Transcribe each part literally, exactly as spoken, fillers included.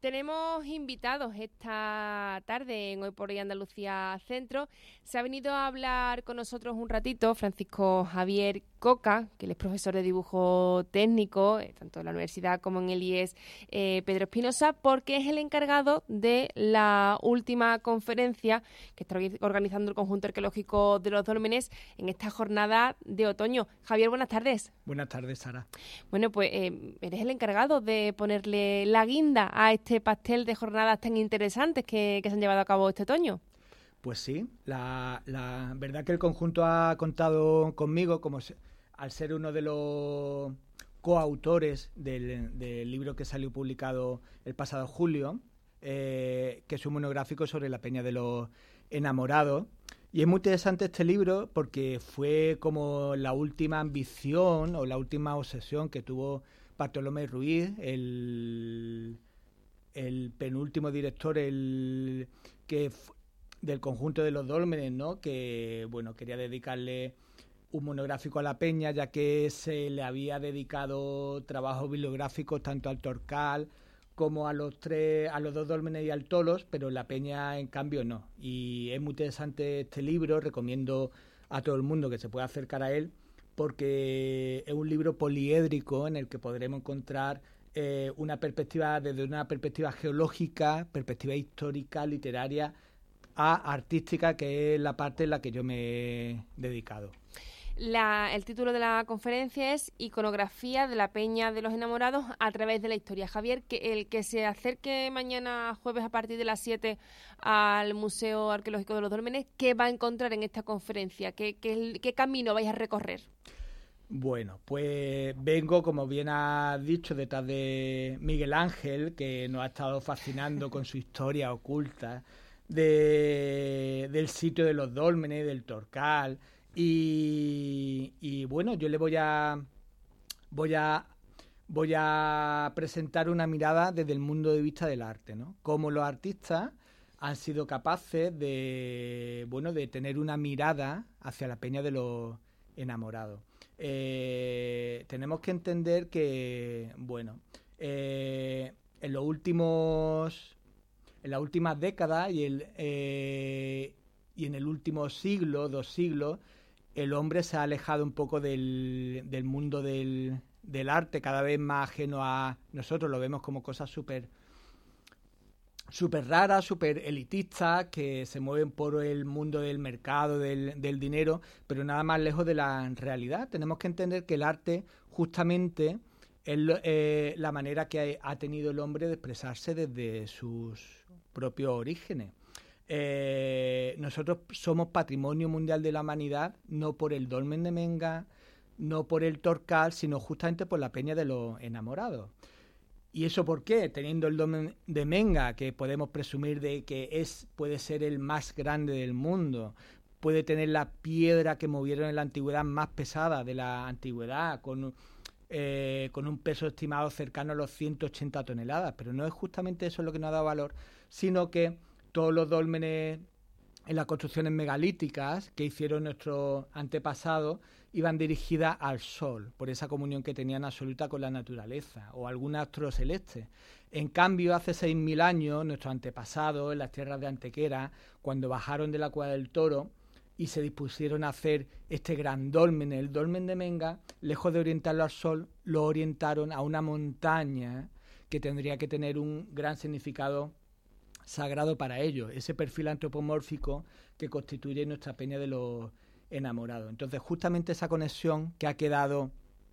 Tenemos invitados esta tarde en Hoy por Hoy Andalucía Centro. Se ha venido a hablar con nosotros un ratito Francisco Javier Coca, que él es profesor de dibujo técnico, eh, tanto en la universidad como en el I E S eh, Pedro Espinosa, porque es el encargado de la última conferencia que está organizando el Conjunto Arqueológico de los Dólmenes en esta jornada de otoño. Javier, buenas tardes. Buenas tardes, Sara. Bueno, pues eh, eres el encargado de ponerle la guinda a este pastel de jornadas tan interesantes que, que se han llevado a cabo este otoño. Pues sí, la, la verdad que el conjunto ha contado conmigo como se, al ser uno de los coautores del, del libro que salió publicado el pasado julio, eh, que es un monográfico sobre la Peña de los Enamorados. Y es muy interesante este libro porque fue como la última ambición o la última obsesión que tuvo Bartolomé Ruiz, el, el penúltimo director el, que del conjunto de los Dólmenes, ¿no? Que bueno, quería dedicarle un monográfico a la Peña, ya que se le había dedicado trabajos bibliográficos tanto al Torcal como a los tres, a los dos Dólmenes y al Tolos, pero la Peña en cambio no. Y es muy interesante este libro, recomiendo a todo el mundo que se pueda acercar a él, porque es un libro poliédrico en el que podremos encontrar eh, una perspectiva, desde una perspectiva geológica, perspectiva histórica, literaria, a artística, que es la parte en la que yo me he dedicado. La, el título de la conferencia es Iconografía de la Peña de los Enamorados a través de la historia. Javier, que el que se acerque mañana jueves a partir de las siete al Museo Arqueológico de los Dólmenes, ¿qué va a encontrar en esta conferencia? ¿Qué, qué, qué camino vais a recorrer? Bueno, pues vengo, como bien has dicho, detrás de Miguel Ángel, que nos ha estado fascinando con su historia oculta de, del sitio de los Dólmenes, del Torcal. Y, y bueno, yo le voy a voy a voy a presentar una mirada desde el mundo de vista del arte, ¿no? Cómo los artistas han sido capaces de bueno de tener una mirada hacia la Peña de los Enamorados. Eh, tenemos que entender que bueno eh, en los últimos en las últimas décadas y el eh, y en el último siglo, dos siglos, el hombre se ha alejado un poco del, del mundo del, del arte, cada vez más ajeno a nosotros, lo vemos como cosas súper súper raras, súper elitistas, que se mueven por el mundo del mercado, del, del dinero, pero nada más lejos de la realidad. Tenemos que entender que el arte justamente es eh, la manera que ha tenido el hombre de expresarse desde sus propios orígenes. Eh, nosotros somos patrimonio mundial de la humanidad, no por el Dolmen de Menga, no por el Torcal, sino justamente por la Peña de los Enamorados. ¿Y eso por qué? Teniendo el Dolmen de Menga, que podemos presumir de que es puede ser el más grande del mundo, puede tener la piedra que movieron en la antigüedad más pesada de la antigüedad, con, eh, con un peso estimado cercano a los ciento ochenta toneladas, pero no es justamente eso lo que nos ha dado valor, sino que todos los dólmenes en las construcciones megalíticas que hicieron nuestros antepasados iban dirigidas al sol, por esa comunión que tenían absoluta con la naturaleza, o algún astro celeste. En cambio, hace seis mil años, nuestros antepasados, en las tierras de Antequera, cuando bajaron de la Cueva del Toro y se dispusieron a hacer este gran dolmen, el dolmen de Menga, lejos de orientarlo al sol, lo orientaron a una montaña que tendría que tener un gran significado sagrado para ellos, ese perfil antropomórfico que constituye nuestra Peña de los Enamorados. Entonces, justamente esa conexión que ha quedado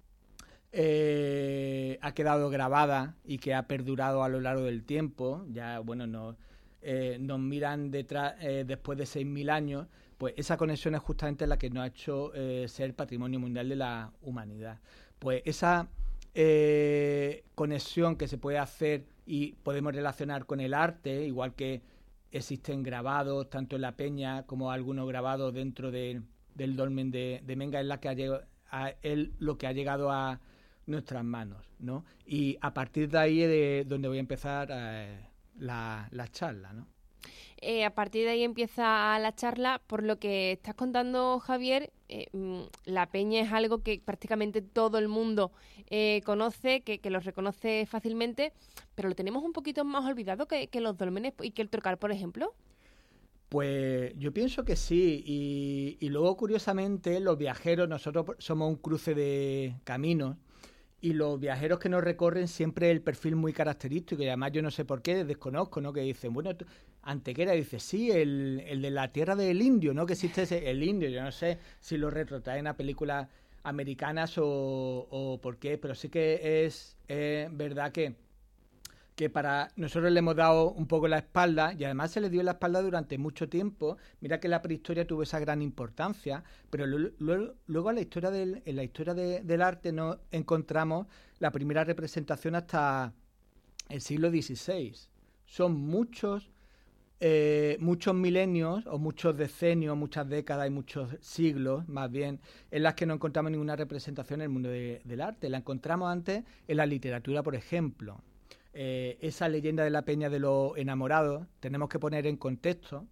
eh, ha quedado grabada y que ha perdurado a lo largo del tiempo, ya bueno, nos, eh, nos miran detrás eh, después de seis mil años, pues esa conexión es justamente la que nos ha hecho eh, ser patrimonio mundial de la humanidad. Pues esa eh, conexión que se puede hacer y podemos relacionar con el arte, igual que existen grabados tanto en la Peña como algunos grabados dentro de, del dolmen de, de Menga, es la que ha llegado a él, lo que ha llegado a nuestras manos, ¿no? Y a partir de ahí es de donde voy a empezar eh, la, la charla, ¿no? Eh, a partir de ahí empieza la charla. Por lo que estás contando, Javier, eh, la peña es algo que prácticamente todo el mundo eh, conoce, que, que lo reconoce fácilmente, pero lo tenemos un poquito más olvidado que, que los dólmenes y que el Torcal, por ejemplo. Pues yo pienso que sí, y, y luego curiosamente los viajeros, nosotros somos un cruce de caminos, y los viajeros que nos recorren siempre el perfil muy característico, y además yo no sé por qué, desconozco, ¿no? Que dicen, bueno, Antequera, dice, sí, el, el de la tierra del indio, ¿no? Que existe ese, el indio, yo no sé si lo retrotraen a películas americanas o, o por qué, pero sí que es eh, verdad que que para nosotros le hemos dado un poco la espalda, y además se le dio la espalda durante mucho tiempo. Mira que la prehistoria tuvo esa gran importancia, pero luego, luego en la historia del, en la historia de, del arte no encontramos la primera representación hasta el siglo dieciséis. Son muchos eh, muchos milenios o muchos decenios, muchas décadas y muchos siglos, más bien, en las que no encontramos ninguna representación en el mundo de, del arte. La encontramos antes en la literatura, por ejemplo. Eh, esa leyenda de la Peña de los Enamorados, tenemos que poner en contexto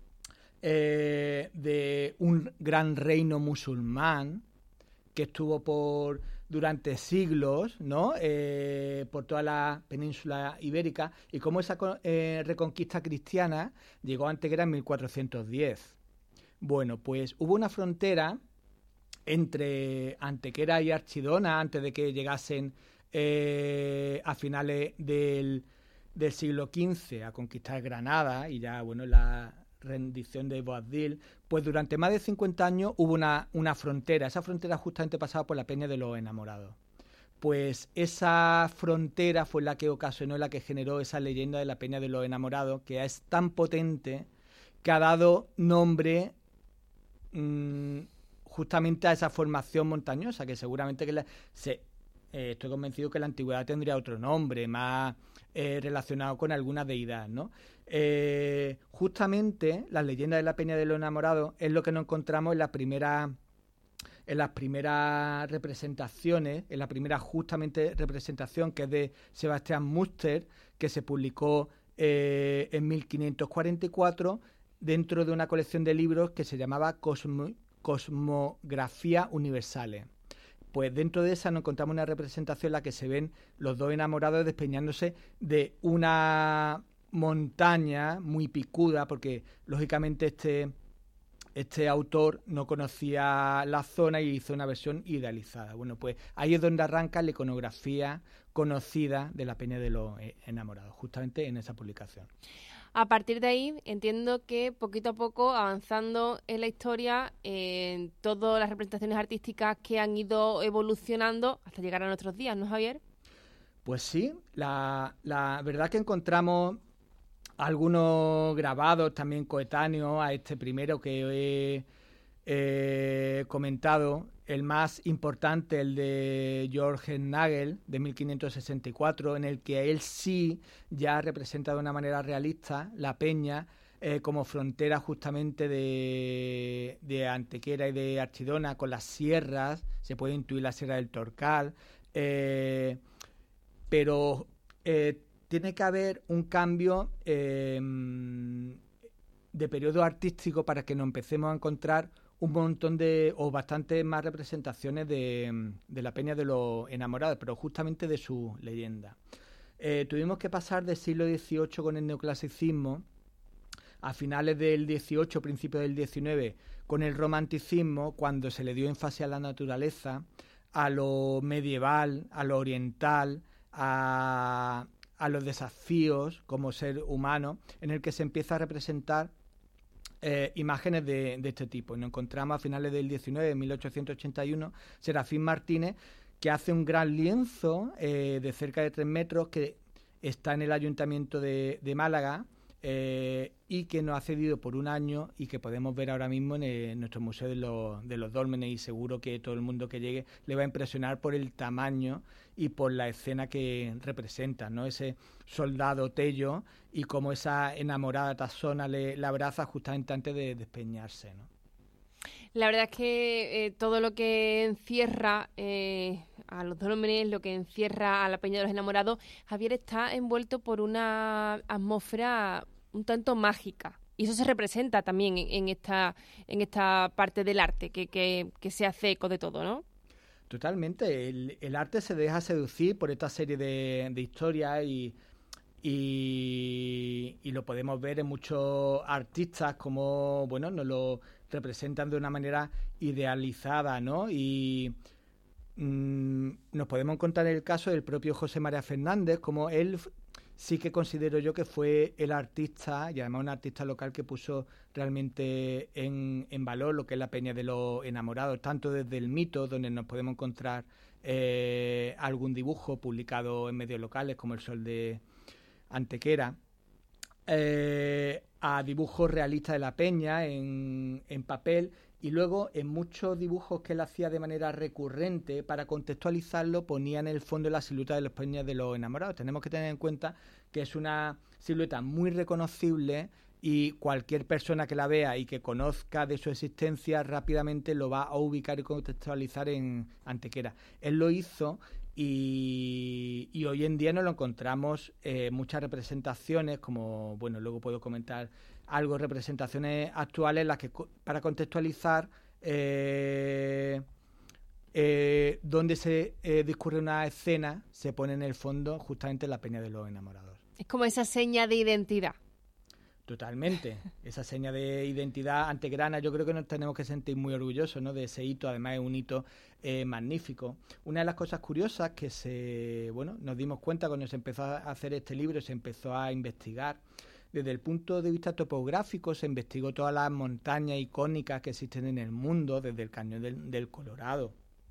eh, de un gran reino musulmán que estuvo por durante siglos, ¿no? Eh, por toda la península ibérica, y cómo esa eh, reconquista cristiana llegó a Antequera en mil cuatrocientos diez. Bueno, pues hubo una frontera entre Antequera y Archidona antes de que llegasen Eh, a finales del, del siglo quince a conquistar Granada, y ya, bueno, la rendición de Boabdil, pues durante más de cincuenta años hubo una, una frontera. Esa frontera justamente pasaba por la Peña de los Enamorados. Pues esa frontera fue la que ocasionó, la que generó esa leyenda de la Peña de los Enamorados, que es tan potente que ha dado nombre mmm, justamente a esa formación montañosa, que seguramente que la, se Eh, estoy convencido que la antigüedad tendría otro nombre, más eh, relacionado con alguna deidad, ¿no? Eh, justamente la leyenda de la Peña de los Enamorados es lo que nos encontramos en la primera, en las primeras representaciones, en la primera justamente representación, que es de Sebastián Muster, que se publicó eh, en mil quinientos cuarenta y cuatro dentro de una colección de libros que se llamaba Cosmo, Cosmografía Universales. Pues dentro de esa nos encontramos una representación en la que se ven los dos enamorados despeñándose de una montaña muy picuda, porque lógicamente este, este autor no conocía la zona y hizo una versión idealizada. Bueno, pues ahí es donde arranca la iconografía conocida de la Peña de los Enamorados, justamente en esa publicación. A partir de ahí, entiendo que poquito a poco, avanzando en la historia, en todas las representaciones artísticas que han ido evolucionando hasta llegar a nuestros días, ¿no, Javier? Pues sí, la, la verdad que encontramos algunos grabados también coetáneos a este primero que he eh, comentado. El más importante, el de Georg Nagel, de mil quinientos sesenta y cuatro, en el que él sí ya representa de una manera realista la peña eh, como frontera justamente de, de Antequera y de Archidona, con las sierras, se puede intuir la Sierra del Torcal, eh, pero eh, tiene que haber un cambio eh, de periodo artístico para que nos empecemos a encontrar un montón de, o bastantes más representaciones de, de la Peña de los Enamorados, pero justamente de su leyenda. Eh, tuvimos que pasar del siglo dieciocho con el neoclasicismo, a finales del dieciocho, principios del diecinueve, con el romanticismo, cuando se le dio énfasis a la naturaleza, a lo medieval, a lo oriental, a, a los desafíos como ser humano, en el que se empieza a representar Eh, imágenes de, de este tipo. Y nos encontramos a finales del diecinueve, en mil ochocientos ochenta y uno, Serafín Martínez, que hace un gran lienzo eh, de cerca de tres metros que está en el Ayuntamiento de, de Málaga eh, y que nos ha cedido por un año y que podemos ver ahora mismo en, el, en nuestro Museo de los, de los Dólmenes, y seguro que todo el mundo que llegue le va a impresionar por el tamaño y por la escena que representa, ¿no? Ese soldado Tello y cómo esa enamorada Tassona le, le abraza justamente antes de despeñarse, ¿no? La verdad es que eh, todo lo que encierra eh, a los Dólmenes, lo que encierra a la Peña de los Enamorados, Javier, está envuelto por una atmósfera un tanto mágica. Y eso se representa también en, en esta en esta parte del arte, que, que, que se hace eco de todo, ¿no? Totalmente. El, el arte se deja seducir por esta serie de, de historias y, y, y lo podemos ver en muchos artistas como, bueno, nos lo representan de una manera idealizada, ¿no? Y mmm, nos podemos encontrar el caso del propio José María Fernández, como él sí que considero yo que fue el artista, y además un artista local que puso realmente en, en valor lo que es la Peña de los Enamorados, tanto desde el mito, donde nos podemos encontrar eh, algún dibujo publicado en medios locales, como El Sol de Antequera, eh, a dibujos realistas de la Peña en, en papel, y luego en muchos dibujos que él hacía de manera recurrente, para contextualizarlo, ponía en el fondo la silueta de los Peñas de los Enamorados. Tenemos que tener en cuenta que es una silueta muy reconocible y cualquier persona que la vea y que conozca de su existencia rápidamente lo va a ubicar y contextualizar en Antequera. Él lo hizo y, y hoy en día nos lo encontramos en eh, muchas representaciones, como, bueno, luego puedo comentar algo, representaciones actuales en las que, para contextualizar eh, eh, donde se eh, discurre una escena, se pone en el fondo justamente la Peña de los Enamorados. Es como esa seña de identidad. Totalmente, esa seña de identidad antequerana. Yo creo que nos tenemos que sentir muy orgullosos, ¿no?, de ese hito. Además es un hito eh, magnífico. Una de las cosas curiosas que se, bueno, nos dimos cuenta cuando se empezó a hacer este libro, se empezó a investigar desde el punto de vista topográfico, se investigó todas las montañas icónicas que existen en el mundo, desde el Cañón del, del Colorado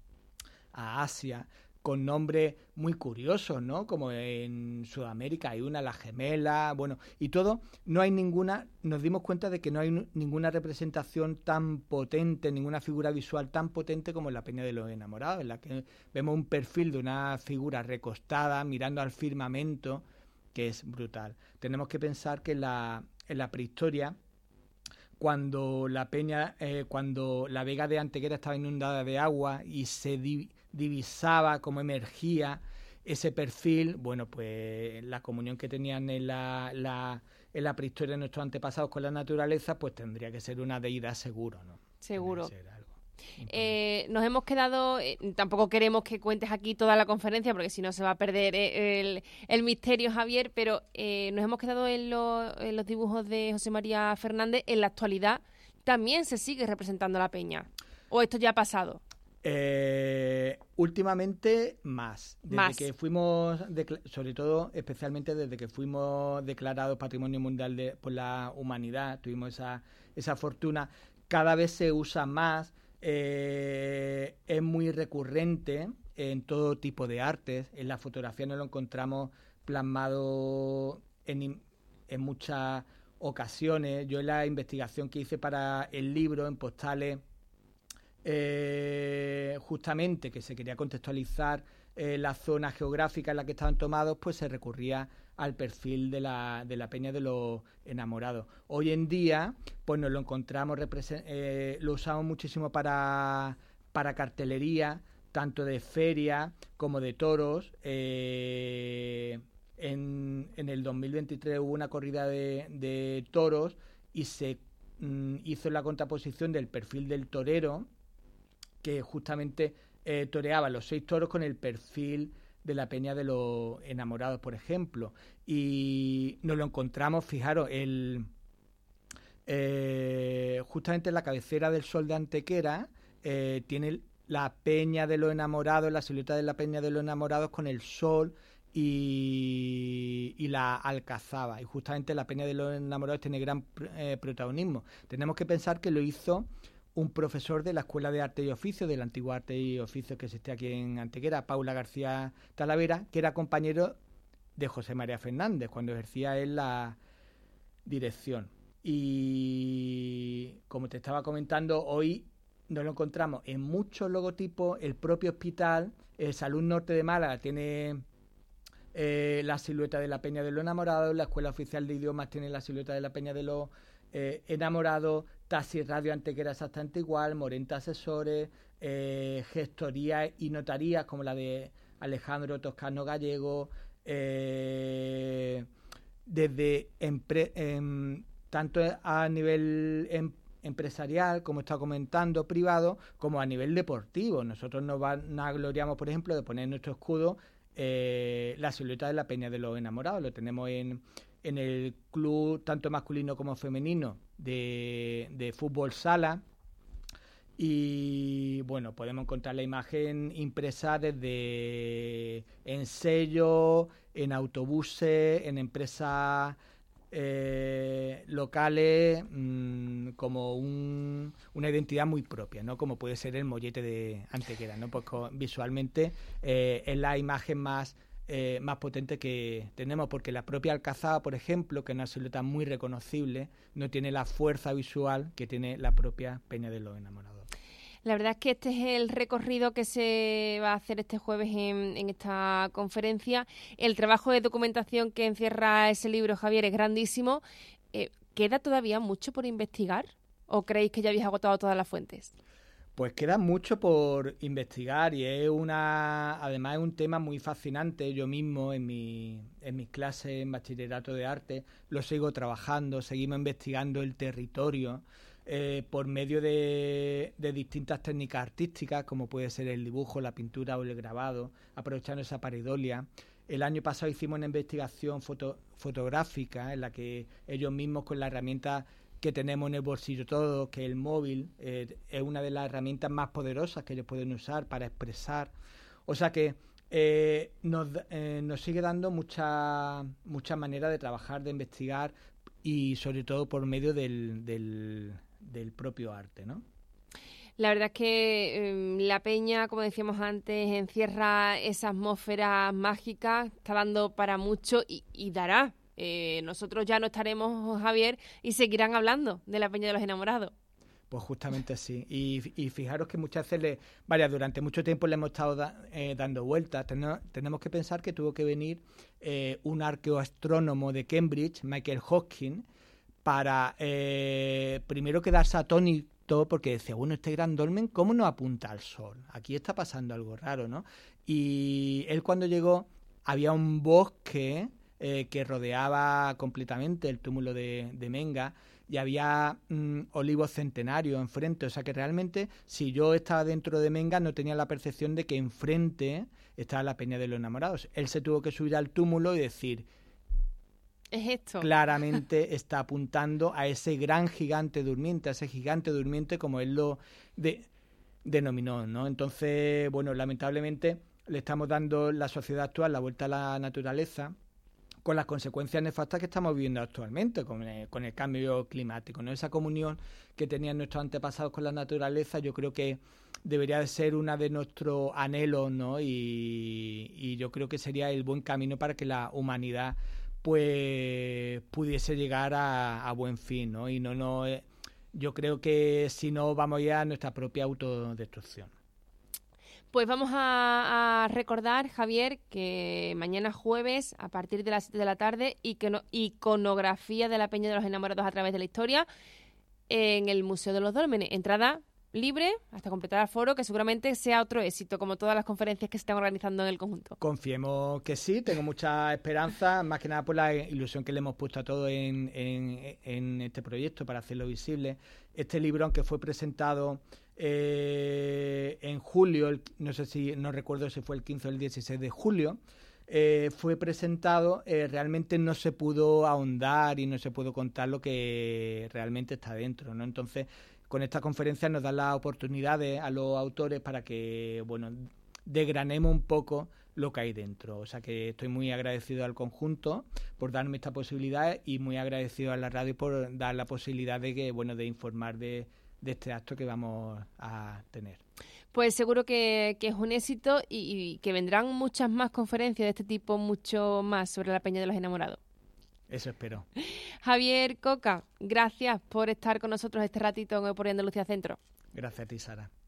a Asia, con nombres muy curiosos, ¿no? Como en Sudamérica hay una, la Gemela, bueno, y todo, no hay ninguna, nos dimos cuenta de que no hay ninguna representación tan potente, ninguna figura visual tan potente como en la Peña de los Enamorados, en la que vemos un perfil de una figura recostada, mirando al firmamento, que es brutal. Tenemos que pensar que en la, en la prehistoria, cuando la peña, eh, cuando la vega de Antequera estaba inundada de agua y se di, divisaba cómo emergía ese perfil, bueno, pues la comunión que tenían en la, la, en la prehistoria de nuestros antepasados con la naturaleza, pues tendría que ser una deidad seguro, ¿no? Seguro. Eh, nos hemos quedado, eh, tampoco queremos que cuentes aquí toda la conferencia porque si no se va a perder eh, el, el misterio, Javier, pero eh, nos hemos quedado en, lo, en los dibujos de José María Fernández. En la actualidad también se sigue representando la peña, ¿o esto ya ha pasado? Eh, últimamente más, desde más. que fuimos, sobre todo, especialmente desde que fuimos declarados Patrimonio Mundial de, por la Humanidad, tuvimos esa, esa fortuna, cada vez se usa más. Eh, es muy recurrente en todo tipo de artes. En la fotografía nos lo encontramos plasmado en, en muchas ocasiones. Yo en la investigación que hice para el libro, en postales, eh, justamente que se quería contextualizar eh, la zona geográfica en la que estaban tomados, pues se recurría al perfil de la, de la Peña de los Enamorados. Hoy en día, pues nos lo encontramos, eh, lo usamos muchísimo para, para cartelería, tanto de feria como de toros. Eh, en, en el dos mil veintitrés hubo una corrida de, de toros y se mm, hizo la contraposición del perfil del torero, que justamente eh, toreaba los seis toros con el perfil de la Peña de los Enamorados, por ejemplo, y nos lo encontramos, fijaros, el, eh, justamente en la cabecera del Sol de Antequera eh, tiene la Peña de los Enamorados, la silueta de la Peña de los Enamorados con el sol y, y la alcazaba, y justamente la Peña de los Enamorados tiene gran eh, protagonismo. Tenemos que pensar que lo hizo un profesor de la Escuela de Arte y Oficio, del antiguo Arte y Oficio que existe aquí en Antequera, Paula García Talavera, que era compañero de José María Fernández cuando ejercía él la dirección. Y como te estaba comentando, hoy nos lo encontramos en muchos logotipos. El propio hospital, el Salud Norte de Málaga, tiene eh, la silueta de la Peña de los Enamorados, la Escuela Oficial de Idiomas tiene la silueta de la Peña de los eh, Enamorados, Taxi Radio Antequera exactamente igual, Morenta Asesores, eh, gestorías y notarías como la de Alejandro Toscano Gallego, eh, desde empre, eh, tanto a nivel em, empresarial, como está comentando, privado, como a nivel deportivo. Nosotros nos vanagloriamos, por ejemplo, de poner en nuestro escudo eh, la silueta de la Peña de los Enamorados. Lo tenemos en, en el club, tanto masculino como femenino, de, de fútbol sala. Y bueno, podemos encontrar la imagen impresa desde en sellos, en autobuses, en empresas eh, locales, mmm, como un, una identidad muy propia, ¿no? Como puede ser el mollete de Antequera, ¿no? Pues con, visualmente eh, es la imagen más eh, más potente que tenemos, porque la propia Alcazaba, por ejemplo, que es una silueta muy reconocible, no tiene la fuerza visual que tiene la propia Peña de los Enamorados. La verdad es que este es el recorrido que se va a hacer este jueves en, en esta conferencia. El trabajo de documentación que encierra ese libro, Javier, es grandísimo. Eh, ¿Queda todavía mucho por investigar o creéis que ya habéis agotado todas las fuentes? Pues queda mucho por investigar y es una, además es un tema muy fascinante. Yo mismo en, mi, en mis clases en bachillerato de arte lo sigo trabajando, seguimos investigando el territorio eh, por medio de, de distintas técnicas artísticas, como puede ser el dibujo, la pintura o el grabado, aprovechando esa pareidolia. El año pasado hicimos una investigación foto, fotográfica en la que ellos mismos, con la herramienta que tenemos en el bolsillo todo, que el móvil eh, es una de las herramientas más poderosas que ellos pueden usar para expresar. O sea que eh, nos, eh, nos sigue dando muchas mucha maneras de trabajar, de investigar, y sobre todo por medio del, del, del propio arte, ¿no? La verdad es que eh, la Peña, como decíamos antes, encierra esa atmósfera mágica, está dando para mucho y, y dará. Eh, nosotros ya no estaremos, Javier, y seguirán hablando de la Peña de los Enamorados. Pues justamente sí. Y, y fijaros que muchas veces, le, vaya, durante mucho tiempo le hemos estado da, eh, dando vueltas. Ten, tenemos que pensar que tuvo que venir eh, un arqueoastrónomo de Cambridge, Michael Hosking, para eh, primero quedarse atónito, porque decía, bueno, este gran dolmen, ¿cómo no apunta al sol? Aquí está pasando algo raro, ¿no? Y él, cuando llegó, había un bosque eh, que rodeaba completamente el túmulo de, de Menga, y había mmm, olivos centenarios enfrente. O sea que realmente, si yo estaba dentro de Menga, no tenía la percepción de que enfrente estaba la Peña de los Enamorados. Él se tuvo que subir al túmulo y decir, es esto. Claramente está apuntando a ese gran gigante durmiente, a ese gigante durmiente como él lo de, denominó, ¿no? Entonces, bueno, lamentablemente le estamos dando la sociedad actual la vuelta a la naturaleza, con las consecuencias nefastas que estamos viviendo actualmente, con el, con el cambio climático, ¿no? Esa comunión que tenían nuestros antepasados con la naturaleza, yo creo que debería de ser una de nuestros anhelos, ¿no? Y, y yo creo que sería el buen camino para que la humanidad pues pudiese llegar a, a buen fin, ¿no? Y no, no, yo creo que si no vamos ya a nuestra propia autodestrucción. Pues vamos a, a recordar, Javier, que mañana jueves, a partir de las siete de la tarde, iconografía de la Peña de los Enamorados a través de la historia en el Museo de los Dólmenes. Entrada libre hasta completar el foro, que seguramente sea otro éxito, como todas las conferencias que se están organizando en el conjunto. Confiemos que sí, tengo mucha esperanza, más que nada por la ilusión que le hemos puesto a todos en, en, en este proyecto para hacerlo visible. Este libro, aunque fue presentado eh, en julio, el, no sé si, no recuerdo si fue el quince o el dieciséis de julio, eh, fue presentado, eh, realmente no se pudo ahondar y no se pudo contar lo que realmente está dentro, ¿no? Entonces, con esta conferencia nos dan las oportunidades a los autores para que, bueno, desgranemos un poco lo que hay dentro. O sea que estoy muy agradecido al conjunto por darme esta posibilidad y muy agradecido a la radio por dar la posibilidad de que, bueno, de informar de, de este acto que vamos a tener. Pues seguro que, que es un éxito y, y que vendrán muchas más conferencias de este tipo, mucho más sobre la Peña de los Enamorados. Eso espero. Javier Coca, gracias por estar con nosotros este ratito en Hoy por Andalucía Centro. Gracias a ti, Sara.